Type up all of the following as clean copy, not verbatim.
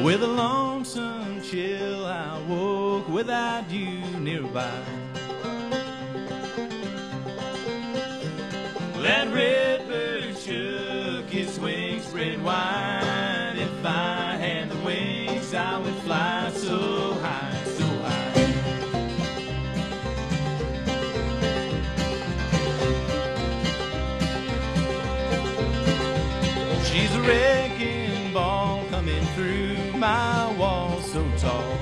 With a lonesome chill, I woke without you nearby. That redbird shook his wings spread wide. If I had the wings, I would fly so high, so high. She's a wrecking ball coming through my wall so tall,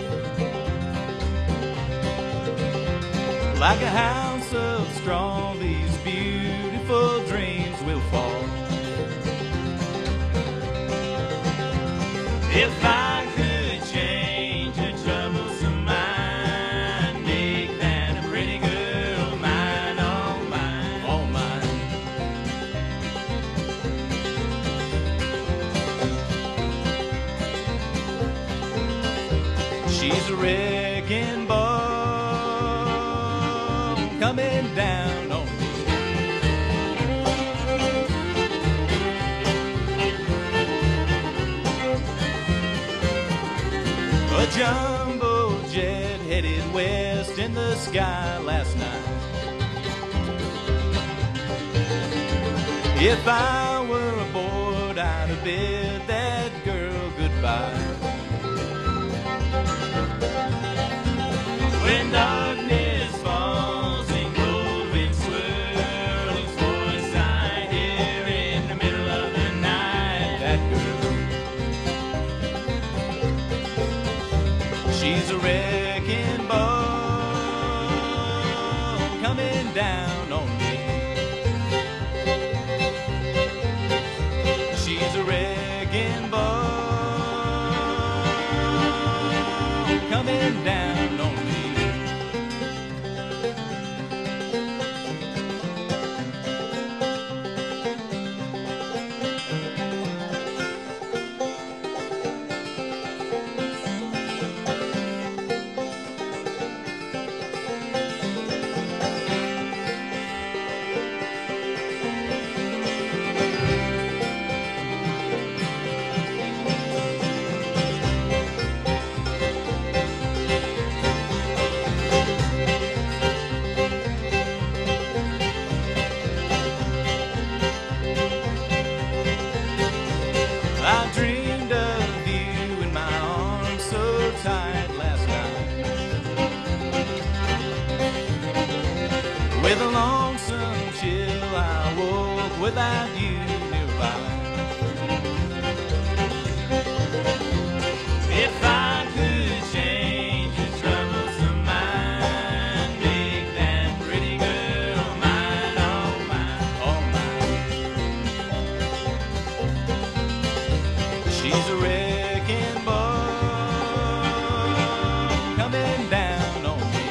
like a house of straw. These beautiful dreams will fall. If I could change a troublesome mind, make that a pretty girl mine, all mine, all mine. She's a wrecking ball coming down on me. A jumbo jet headed west in the sky last night. If I were aboard, I'd have bid that girl goodbye. When darkness falls and cold winds swirl, whose voice I hear in the middle of the night, that girl, she's a wrecking ball coming down on me. She's a wrecking ball coming down on me. I dreamed of you in my arms so tight last night. With a lonesome chill, I woke without you nearby. If I could change your troublesome mind, make that pretty girl mine, all mine, all mine. She's a wrecking ball coming down on me.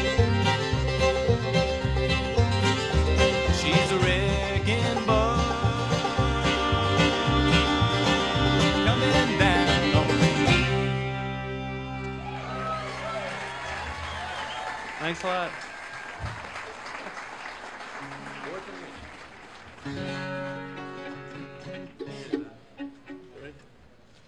She's a wrecking ball coming down on me. Thanks a lot.